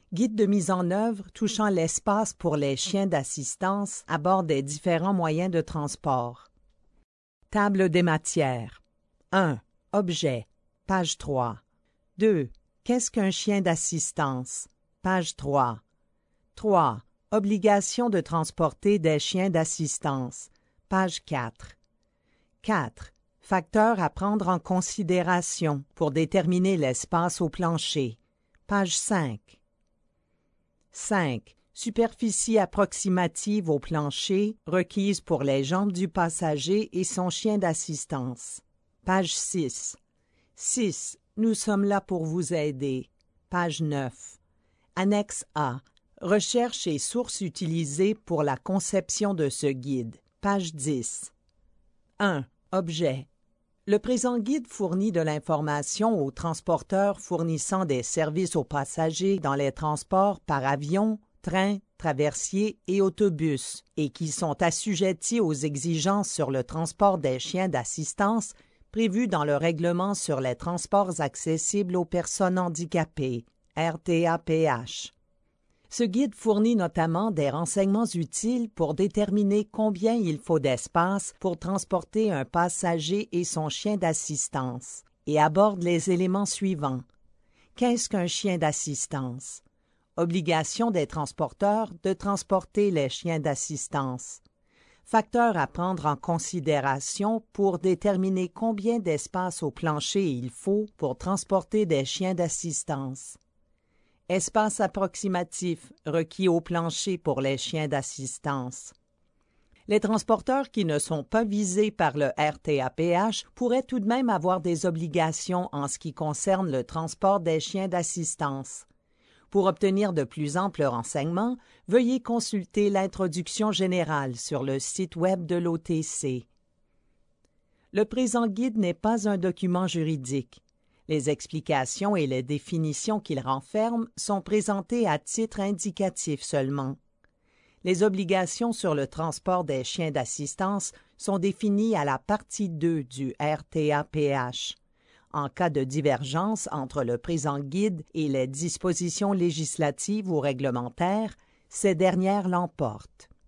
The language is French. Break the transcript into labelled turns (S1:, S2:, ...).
S1: Guide de mise en œuvre touchant l'espace pour les chiens d'assistance à bord des différents moyens de transport. Table des matières. 1. Objet. Page 3. 2. Qu'est-ce qu'un chien d'assistance? Page 3. 3. Obligation de transporter des chiens d'assistance. Page 4. 4. Facteurs à prendre en considération pour déterminer l'espace au plancher. Page 5. 5. Superficie approximative au plancher requise pour les jambes du passager et son chien d'assistance. Page 6. 6. Nous sommes là pour vous aider. Page 9. Annexe A. Recherche et sources utilisées pour la conception de ce guide. Page 10. 1. Objet. Le présent guide fournit de l'information aux transporteurs fournissant des services aux passagers dans les transports par avion, train, traversier et autobus et qui sont assujettis aux exigences sur le transport des chiens d'assistance prévues dans le Règlement sur les transports accessibles aux personnes handicapées, RTAPH. Ce guide fournit notamment des renseignements utiles pour déterminer combien il faut d'espace pour transporter un passager et son chien d'assistance et aborde les éléments suivants. Qu'est-ce qu'un chien d'assistance? Obligation des transporteurs de transporter les chiens d'assistance. Facteurs à prendre en considération pour déterminer combien d'espace au plancher il faut pour transporter des chiens d'assistance. Espace approximatif requis au plancher pour les chiens d'assistance. Les transporteurs qui ne sont pas visés par le RTAPH pourraient tout de même avoir des obligations en ce qui concerne le transport des chiens d'assistance. Pour obtenir de plus amples renseignements, veuillez consulter l'introduction générale sur le site web de l'OTC. Le présent guide n'est pas un document juridique. Les explications et les définitions qu'il renferme sont présentées à titre indicatif seulement. Les obligations sur le transport des chiens d'assistance sont définies à la partie 2 du RTAPH. En cas de divergence entre le présent guide et les dispositions législatives ou réglementaires, ces dernières l'emportent.